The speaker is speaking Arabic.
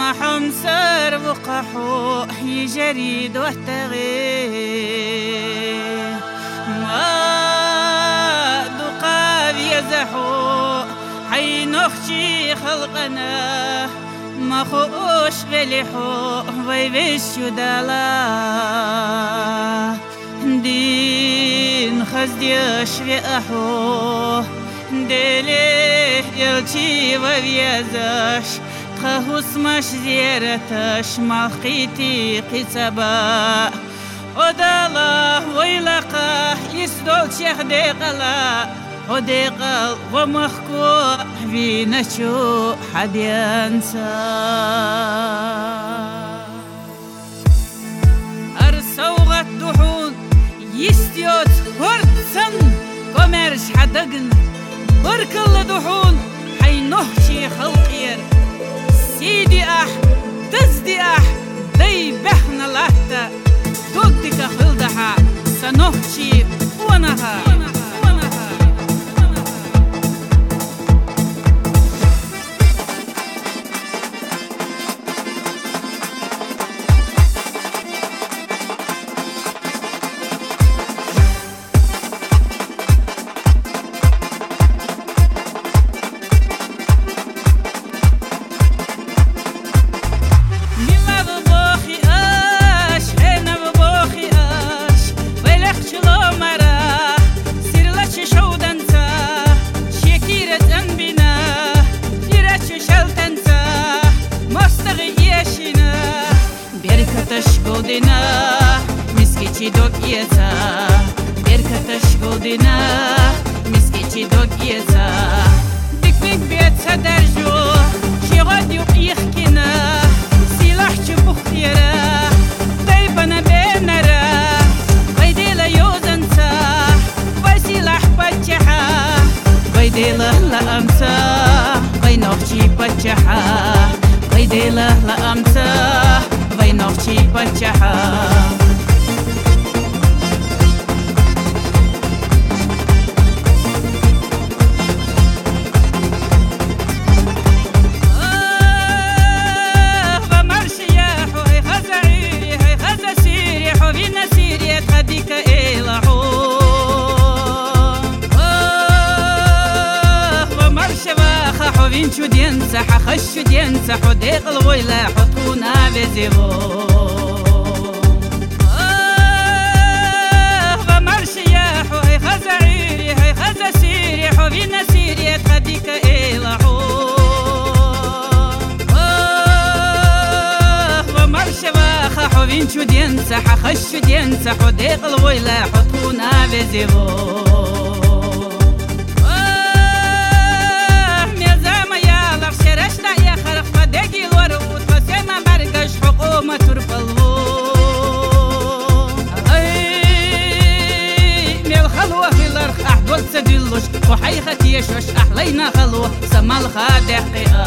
محم سر وقحو يجريد واتغي ما دقاب يزحو حي نخشي خلقنا ما خوش بلحو ويبش يدالا دين خزديش وأحو دلي يلتي وبيزاش تخص مش زيارتش مخيتي قصبا ودالا ويلقاه يسدول شيخ ديقلا وديقل ومخكو بينشو حد ينسى أرسوغت دحون يستيوت هرتسن كومرش حدقن بركل دحون حي نهشي خلقير سيدي تزدي دي بحنا لاتا تودك خلدها سنهشي ونها Goldina, miskici dok yeza, berkataş goldina, miskici dok yeza. Dikmek biyetsa derjo, şiğad yok yıhkina, silah çubuk yera, day bana benara, baydela yozansa, bay silah paçaha, baydela la amsa, bay nokçi paçaha, baydela la amsa. نوخشي بچها ومرشي يا حوي خزعيري هاي خزسيري حوي نسيري تخديك إلهو ومرشي واخا حوين شو دينسا حخش دينسا حديق الويلة حطونا بزيغو ومرشي يا حوي خزعيري هاي خزسيري حوي نسيري تخديك إلهو ومرشي واخا حوين شو دينسا حخش دينسا حديق الويلة حطونا بزيغو وحيخة يشوش أحلينا خلوة سما الخادق